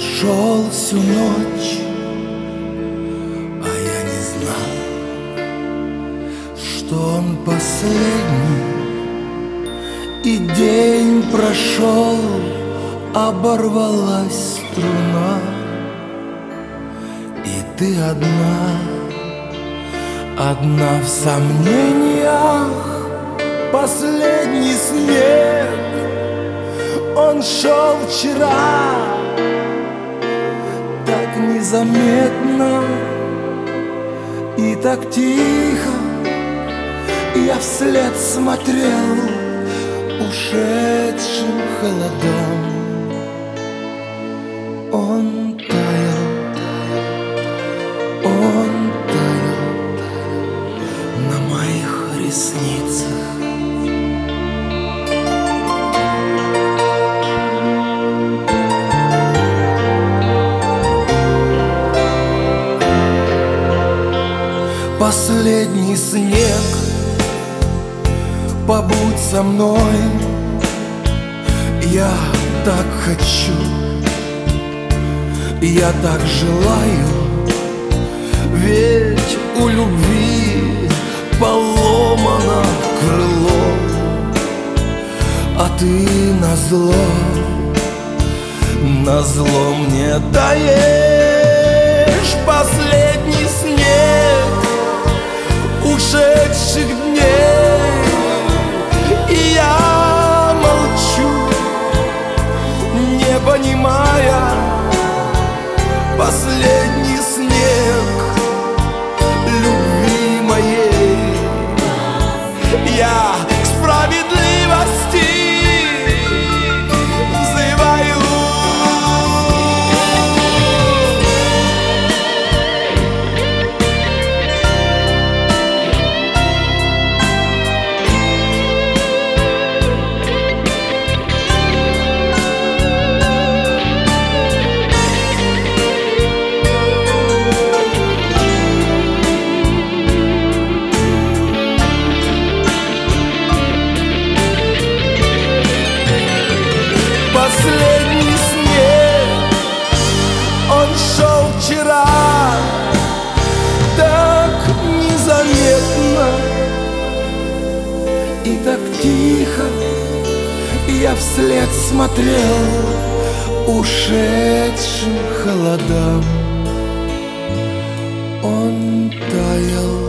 шел всю ночь, а я не знал, что он последний. И день прошел, оборвалась струна, и ты одна в сомнениях. Последний снег, он шел вчера так незаметно и так тихо. Я вслед смотрел ушедшим холодам. Он таял, он таял на моих ресницах. Последний снег, побудь со мной. Я так хочу, я так желаю, ведь у любви поломано крыло, а ты назло мне даешь последний снег ушедших дней. И я молчу, не понимая, последний снег любви моей. Я к справедливости взываю. Последний снег, он шел вчера так незаметно и так тихо. Я вслед смотрел ушедшим холодам. Он таял.